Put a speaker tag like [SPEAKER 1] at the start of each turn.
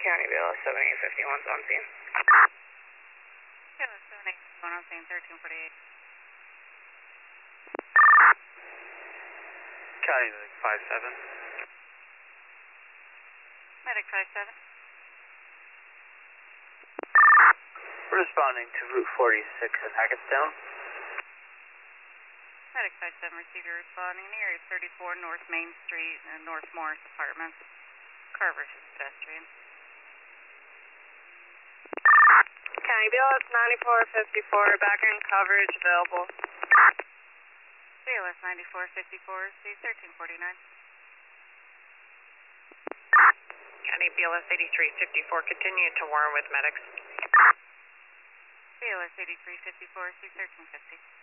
[SPEAKER 1] County BLS 7851's on scene.
[SPEAKER 2] BLS 7851 on scene, 1348.
[SPEAKER 3] County Medic 57.
[SPEAKER 2] Medic 57.
[SPEAKER 3] We're responding to Route 46 in Hackettstown.
[SPEAKER 2] Medic 57, receiver responding in area 34 North Main Street and North Morris Apartments. Car versus pedestrian.
[SPEAKER 1] County BLS 9454, background coverage available.
[SPEAKER 2] BLS 9454, C 1349.
[SPEAKER 1] County BLS 8354, continue to warn with medics.
[SPEAKER 2] BLS 8354, C 1350.